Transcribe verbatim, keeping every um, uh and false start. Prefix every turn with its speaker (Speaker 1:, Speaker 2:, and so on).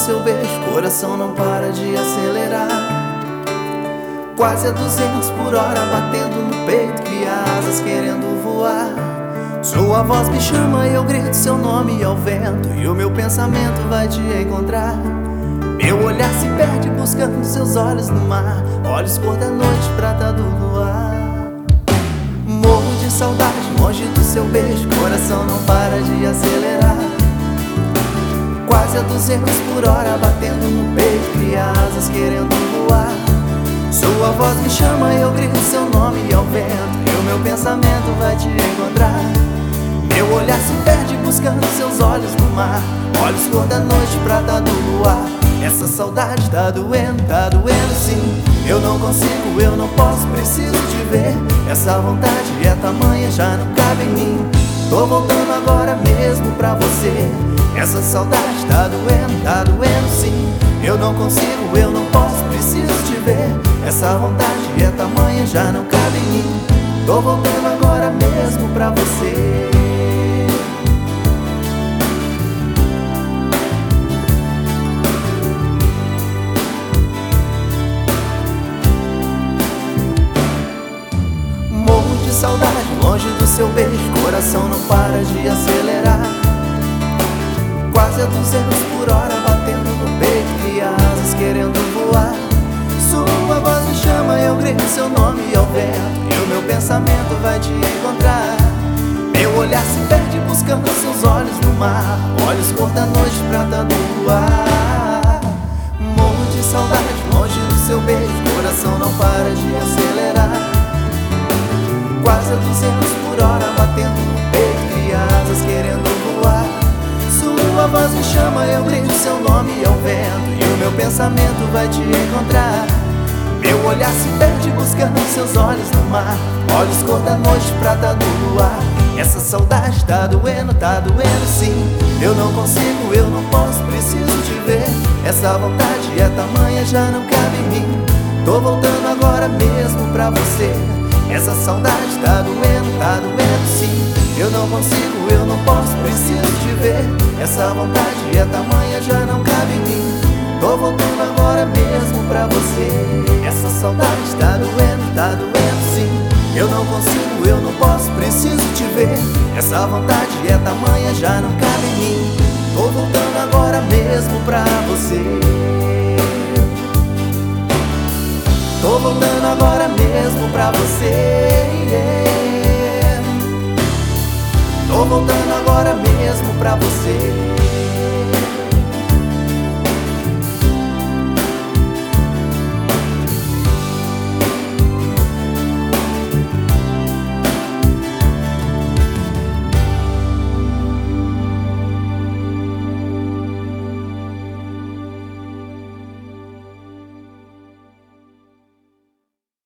Speaker 1: seu beijo, coração não para de acelerar. Quase a duzentos por hora batendo no peito, cria asas querendo voar. Sua voz me chama e eu grito seu nome ao vento, e o meu pensamento vai te encontrar. Meu olhar se perde buscando seus olhos no mar, olhos cor da noite, prata do luar. Morro de saudade longe do seu beijo, coração não para de acelerar. Quase a duzentos por hora batendo no peito, cria asas querendo voar. Sua voz me chama e eu grito seu nome ao vento, e o meu pensamento vai te encontrar. Meu olhar se perde buscando seus olhos no mar, olhos cor da noite, prata do luar. Essa saudade tá doendo, tá doendo sim. Eu não consigo, eu não posso, preciso te ver. Essa vontade é tamanha, já não cabe em mim. Tô voltando agora mesmo pra você. Essa saudade tá doendo, tá doendo sim. Eu não consigo, eu não posso, preciso te ver. Essa vontade é tamanha, já não cabe em mim. Tô voltando agora mesmo pra você. Morro de saudade longe do seu beijo, coração não para de acelerar. Quase a duzentos por hora batendo no peito, cria asas querendo voar. Sua voz me chama, eu grito seu nome ao vento, e o meu pensamento vai te encontrar. Meu olhar se perde buscando seus olhos no mar, olhos cor da noite, prata do luar. Morro de saudade longe do seu beijo, coração não para de acelerar. Quase a duzentos por hora batendo no peito, cria asas querendo voar. Sua voz me chama, eu grito seu nome ao vento, e o meu pensamento vai te encontrar. Meu olhar se perde buscando seus olhos no mar, olhos cor da noite, prata do luar. Essa saudade tá doendo, tá doendo sim. Eu não consigo, eu não posso, preciso te ver. Essa vontade é tamanha, já não cabe em mim. Tô voltando agora mesmo pra você. Essa saudade tá doendo, tá doendo sim. Eu não consigo, eu não posso, preciso te ver. Essa vontade é tamanha, já não cabe em mim. Tô voltando agora mesmo pra você. Essa saudade tá doendo, tá doendo sim. Eu não consigo, eu não posso, preciso te ver. Essa vontade é tamanha, já não cabe em mim. Tô voltando agora mesmo pra você. Tô voltando agora mesmo pra você, yeah. Tô voltando agora mesmo pra você.